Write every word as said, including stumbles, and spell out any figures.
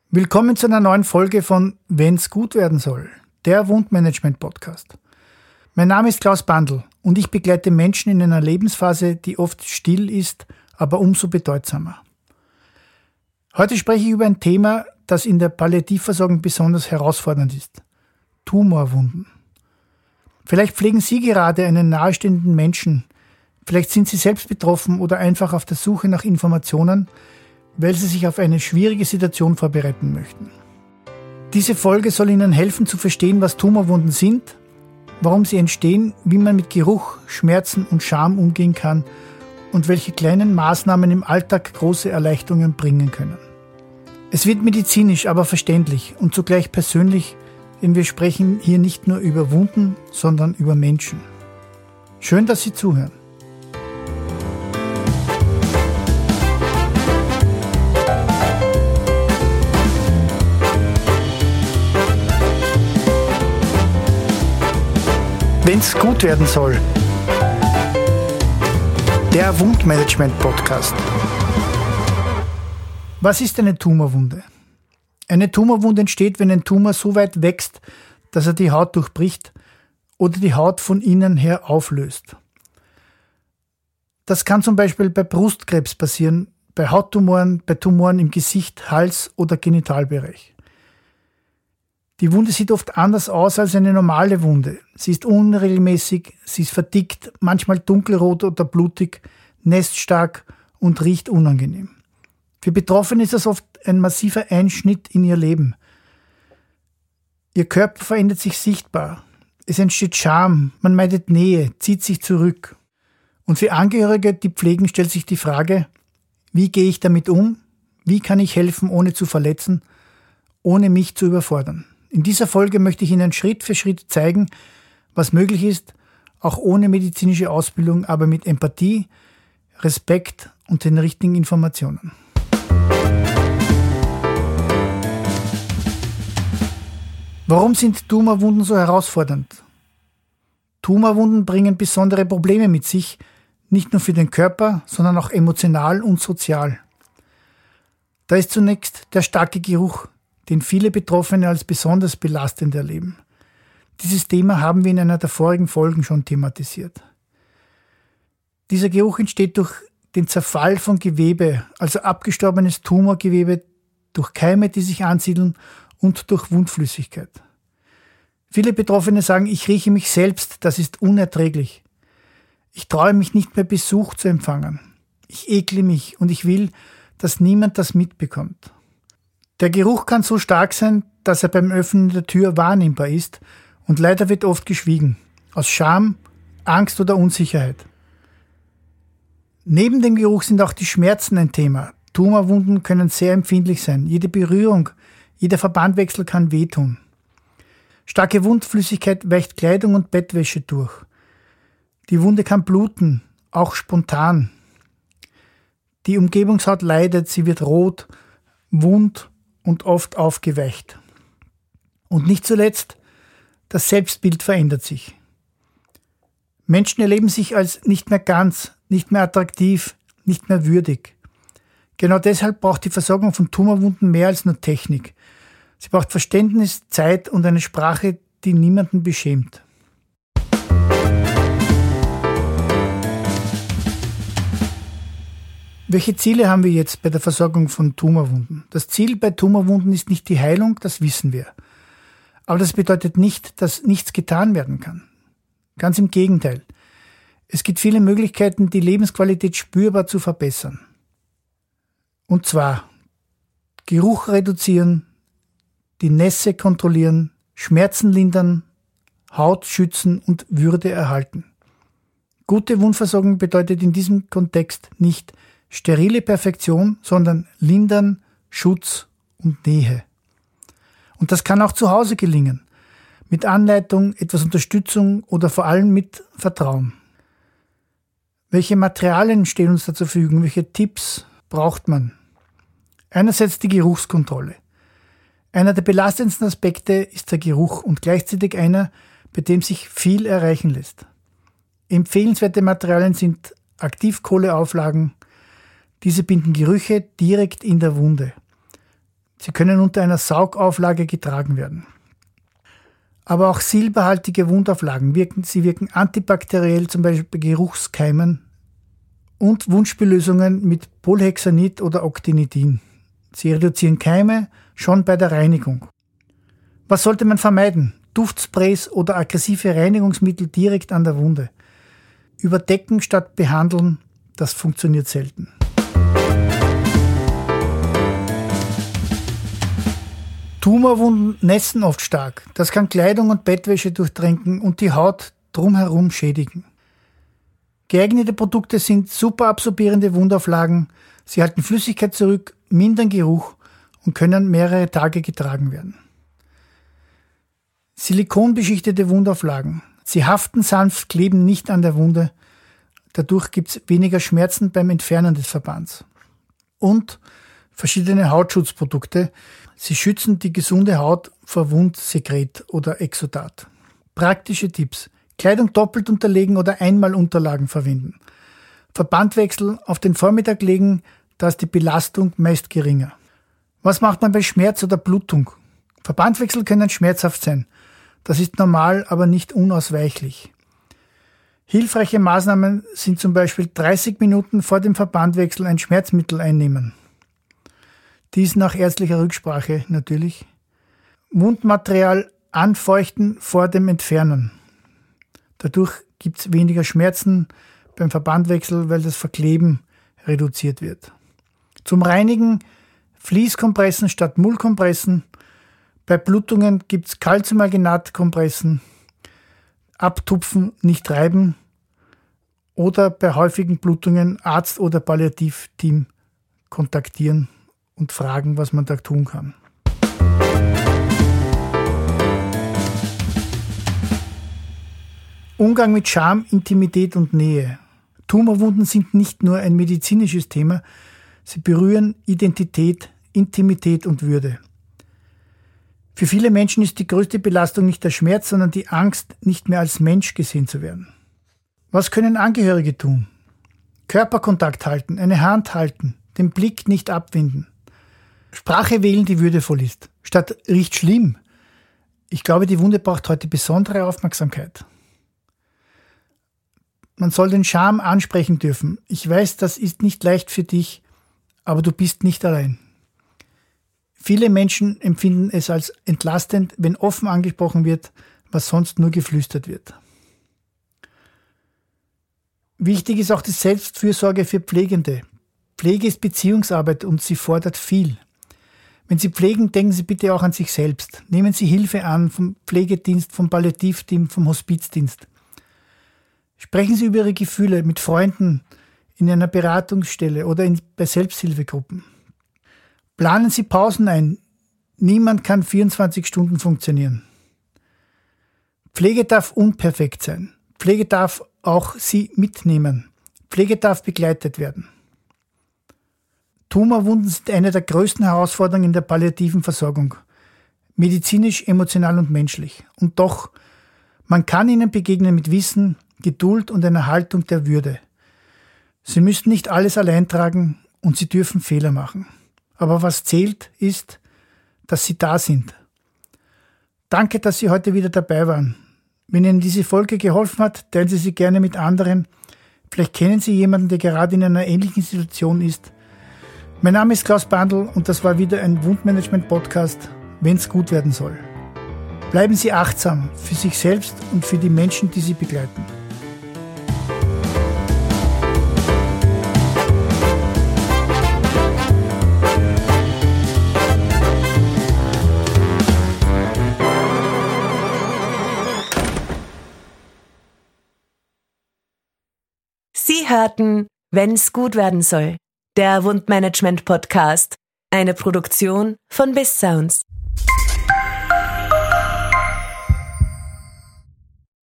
Willkommen zu einer neuen Folge von Wenn's gut werden soll, der Wundmanagement-Podcast. Mein Name ist Klaus Bandl und ich begleite Menschen in einer Lebensphase, die oft still ist, aber umso bedeutsamer. Heute spreche ich über ein Thema, das in der Palliativversorgung besonders herausfordernd ist: Tumorwunden. Vielleicht pflegen Sie gerade einen nahestehenden Menschen, vielleicht sind Sie selbst betroffen oder einfach auf der Suche nach Informationen, weil Sie sich auf eine schwierige Situation vorbereiten möchten. Diese Folge soll Ihnen helfen zu verstehen, was Tumorwunden sind, warum sie entstehen, wie man mit Geruch, Schmerzen und Scham umgehen kann und welche kleinen Maßnahmen im Alltag große Erleichterungen bringen können. Es wird medizinisch, aber verständlich und zugleich persönlich, denn wir sprechen hier nicht nur über Wunden, sondern über Menschen. Schön, dass Sie zuhören. Wenn's gut werden soll. Der Wundmanagement-Podcast. Was ist eine Tumorwunde? Eine Tumorwunde entsteht, wenn ein Tumor so weit wächst, dass er die Haut durchbricht oder die Haut von innen her auflöst. Das kann zum Beispiel bei Brustkrebs passieren, bei Hauttumoren, bei Tumoren im Gesicht, Hals- oder Genitalbereich. Die Wunde sieht oft anders aus als eine normale Wunde. Sie ist unregelmäßig, sie ist verdickt, manchmal dunkelrot oder blutig, nässt stark und riecht unangenehm. Für Betroffene ist das oft ein massiver Einschnitt in ihr Leben. Ihr Körper verändert sich sichtbar. Es entsteht Scham, man meidet Nähe, zieht sich zurück. Und für Angehörige, die pflegen, stellt sich die Frage: Wie gehe ich damit um? Wie kann ich helfen, ohne zu verletzen, ohne mich zu überfordern? In dieser Folge möchte ich Ihnen Schritt für Schritt zeigen, was möglich ist, auch ohne medizinische Ausbildung, aber mit Empathie, Respekt und den richtigen Informationen. Warum sind Tumorwunden so herausfordernd? Tumorwunden bringen besondere Probleme mit sich, nicht nur für den Körper, sondern auch emotional und sozial. Da ist zunächst der starke Geruch, den viele Betroffene als besonders belastend erleben. Dieses Thema haben wir in einer der vorigen Folgen schon thematisiert. Dieser Geruch entsteht durch den Zerfall von Gewebe, also abgestorbenes Tumorgewebe, durch Keime, die sich ansiedeln, und durch Wundflüssigkeit. Viele Betroffene sagen: Ich rieche mich selbst, das ist unerträglich. Ich traue mich nicht mehr, Besuch zu empfangen. Ich ekle mich und ich will, dass niemand das mitbekommt. Der Geruch kann so stark sein, dass er beim Öffnen der Tür wahrnehmbar ist, und leider wird oft geschwiegen, aus Scham, Angst oder Unsicherheit. Neben dem Geruch sind auch die Schmerzen ein Thema. Tumorwunden können sehr empfindlich sein. Jede Berührung, jeder Verbandwechsel kann wehtun. Starke Wundflüssigkeit weicht Kleidung und Bettwäsche durch. Die Wunde kann bluten, auch spontan. Die Umgebungshaut leidet, sie wird rot, wund und oft aufgeweicht. Und nicht zuletzt, das Selbstbild verändert sich. Menschen erleben sich als nicht mehr ganz, nicht mehr attraktiv, nicht mehr würdig. Genau deshalb braucht die Versorgung von Tumorwunden mehr als nur Technik. Sie braucht Verständnis, Zeit und eine Sprache, die niemanden beschämt. Welche Ziele haben wir jetzt bei der Versorgung von Tumorwunden? Das Ziel bei Tumorwunden ist nicht die Heilung, das wissen wir. Aber das bedeutet nicht, dass nichts getan werden kann. Ganz im Gegenteil. Es gibt viele Möglichkeiten, die Lebensqualität spürbar zu verbessern. Und zwar Geruch reduzieren, die Nässe kontrollieren, Schmerzen lindern, Haut schützen und Würde erhalten. Gute Wundversorgung bedeutet in diesem Kontext nicht sterile Perfektion, sondern Lindern, Schutz und Nähe. Und das kann auch zu Hause gelingen. Mit Anleitung, etwas Unterstützung oder vor allem mit Vertrauen. Welche Materialien stehen uns da zur Verfügung? Welche Tipps braucht man? Einerseits die Geruchskontrolle. Einer der belastendsten Aspekte ist der Geruch und gleichzeitig einer, bei dem sich viel erreichen lässt. Empfehlenswerte Materialien sind Aktivkohleauflagen. Diese binden Gerüche direkt in der Wunde. Sie können unter einer Saugauflage getragen werden. Aber auch silberhaltige Wundauflagen wirken, sie wirken antibakteriell, zum Beispiel bei Geruchskeimen, und Wundspüllösungen mit Polhexanid oder Octinidin. Sie reduzieren Keime schon bei der Reinigung. Was sollte man vermeiden? Duftsprays oder aggressive Reinigungsmittel direkt an der Wunde. Überdecken statt behandeln, das funktioniert selten. Tumorwunden nässen oft stark. Das kann Kleidung und Bettwäsche durchtränken und die Haut drumherum schädigen. Geeignete Produkte sind superabsorbierende Wundauflagen. Sie halten Flüssigkeit zurück, mindern Geruch und können mehrere Tage getragen werden. Silikonbeschichtete Wundauflagen. Sie haften sanft, kleben nicht an der Wunde. Dadurch gibt es weniger Schmerzen beim Entfernen des Verbands. Und verschiedene Hautschutzprodukte. Sie schützen die gesunde Haut vor Wundsekret oder Exudat. Praktische Tipps. Kleidung doppelt unterlegen oder einmal Unterlagen verwenden. Verbandwechsel auf den Vormittag legen, da ist die Belastung meist geringer. Was macht man bei Schmerz oder Blutung? Verbandwechsel können schmerzhaft sein. Das ist normal, aber nicht unausweichlich. Hilfreiche Maßnahmen sind zum Beispiel dreißig Minuten vor dem Verbandwechsel ein Schmerzmittel einnehmen. Dies nach ärztlicher Rücksprache natürlich. Wundmaterial anfeuchten vor dem Entfernen. Dadurch gibt es weniger Schmerzen beim Verbandwechsel, weil das Verkleben reduziert wird. Zum Reinigen Fließkompressen statt Mullkompressen. Bei Blutungen gibt es Calciumalginat-Kompressen. Abtupfen, nicht reiben. Oder bei häufigen Blutungen Arzt oder Palliativteam kontaktieren und fragen, was man da tun kann. Umgang mit Scham, Intimität und Nähe. Tumorwunden sind nicht nur ein medizinisches Thema, sie berühren Identität, Intimität und Würde. Für viele Menschen ist die größte Belastung nicht der Schmerz, sondern die Angst, nicht mehr als Mensch gesehen zu werden. Was können Angehörige tun? Körperkontakt halten, eine Hand halten, den Blick nicht abwenden. Sprache wählen, die würdevoll ist. Statt riecht schlimm. Ich glaube, die Wunde braucht heute besondere Aufmerksamkeit. Man soll den Scham ansprechen dürfen. Ich weiß, das ist nicht leicht für dich, aber du bist nicht allein. Viele Menschen empfinden es als entlastend, wenn offen angesprochen wird, was sonst nur geflüstert wird. Wichtig ist auch die Selbstfürsorge für Pflegende. Pflege ist Beziehungsarbeit und sie fordert viel. Wenn Sie pflegen, denken Sie bitte auch an sich selbst. Nehmen Sie Hilfe an vom Pflegedienst, vom Palliativteam, vom Hospizdienst. Sprechen Sie über Ihre Gefühle mit Freunden, in einer Beratungsstelle oder in, bei Selbsthilfegruppen. Planen Sie Pausen ein. Niemand kann vierundzwanzig Stunden funktionieren. Pflege darf unperfekt sein. Pflege darf auch Sie mitnehmen. Pflege darf begleitet werden. Tumorwunden sind eine der größten Herausforderungen in der palliativen Versorgung. Medizinisch, emotional und menschlich. Und doch, man kann ihnen begegnen mit Wissen, Geduld und einer Haltung der Würde. Sie müssen nicht alles allein tragen und sie dürfen Fehler machen. Aber was zählt, ist, dass sie da sind. Danke, dass Sie heute wieder dabei waren. Wenn Ihnen diese Folge geholfen hat, teilen Sie sie gerne mit anderen. Vielleicht kennen Sie jemanden, der gerade in einer ähnlichen Situation ist. Mein Name ist Klaus Bandl und das war wieder ein Wundmanagement-Podcast, wenn's gut werden soll. Bleiben Sie achtsam für sich selbst und für die Menschen, die Sie begleiten. Sie hörten Wenn's gut werden soll, der Wundmanagement-Podcast, eine Produktion von Biss Sounds.